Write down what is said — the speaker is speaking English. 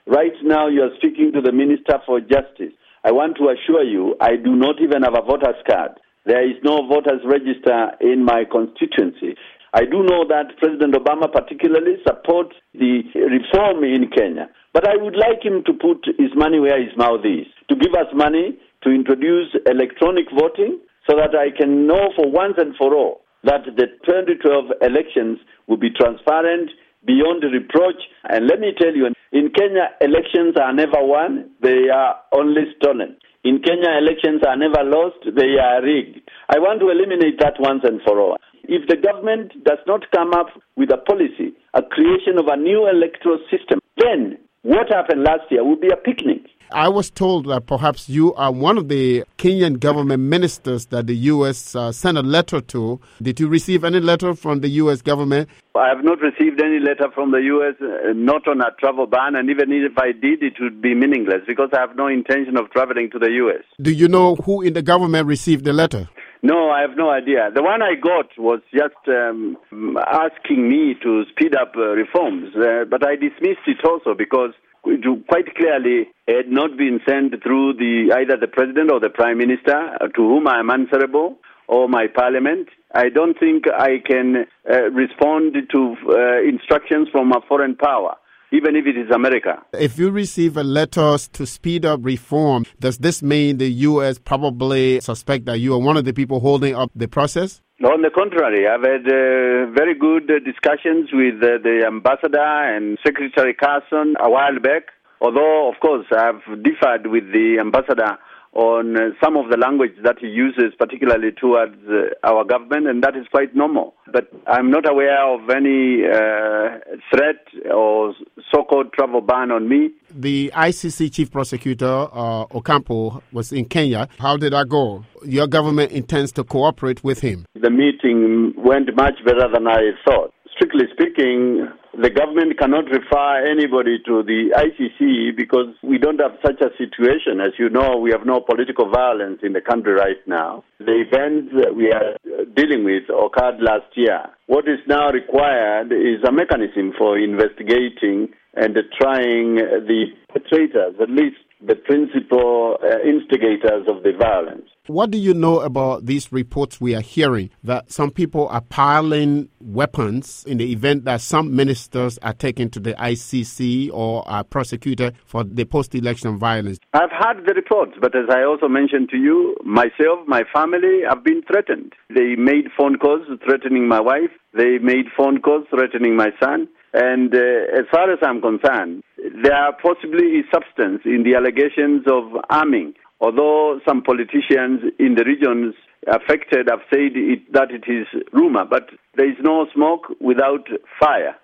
Right now you are speaking to the Minister for Justice. I want to assure you, I do not even have a voter's card. There is no voters register in my constituency. I do know that President Obama particularly supports the reform in Kenya. But I would like him to put his money where his mouth is, to give us money to introduce electronic voting so that I can know for once and for all that the 2012 elections will be transparent, beyond reproach. And let me tell you, in Kenya, elections are never won, they are only stolen. In Kenya, elections are never lost, they are rigged. I want to eliminate that once and for all. If the government does not come up with a policy, a creation of a new electoral system, then what happened last year will be a picnic. I was told that perhaps you are one of the Kenyan government ministers that the U.S. sent a letter to. Did you receive any letter from the U.S. government? I have not received any letter from the U.S., not on a travel ban, and even if I did, it would be meaningless because I have no intention of traveling to the U.S. Do you know who in the government received the letter? No, I have no idea. The one I got was just asking me to speed up reforms, but I dismissed it also because quite clearly it had not been sent through either the President or the Prime Minister, to whom I am answerable, or my Parliament. I don't think I can respond to instructions from a foreign power, even if it is America. If you receive a letter to speed up reform, does this mean the U.S. probably suspect that you are one of the people holding up the process? On the contrary, I've had very good discussions with the ambassador and Secretary Carson a while back, although, of course, I've differed with the ambassador on some of the language that he uses, particularly towards our government, and that is quite normal. But I'm not aware of any threat or so-called travel ban on me. The ICC Chief Prosecutor, Ocampo, was in Kenya. How did that go? Your government intends to cooperate with him. The meeting went much better than I thought. Strictly speaking, the government cannot refer anybody to the ICC because we don't have such a situation. As you know, we have no political violence in the country right now. The events that we are dealing with occurred last year. What is now required is a mechanism for investigating and trying the perpetrators, at least the principal instigators of the violence. What do you know about these reports we are hearing that some people are piling weapons in the event that some ministers are taken to the ICC or are prosecuted for the post-election violence? I've heard the reports, but as I also mentioned to you, myself, my family have been threatened. They made phone calls threatening my wife. They made phone calls threatening my son. And as far as I'm concerned, there possibly is substance in the allegations of arming, although some politicians in the regions affected have said that it is rumor, but there is no smoke without fire.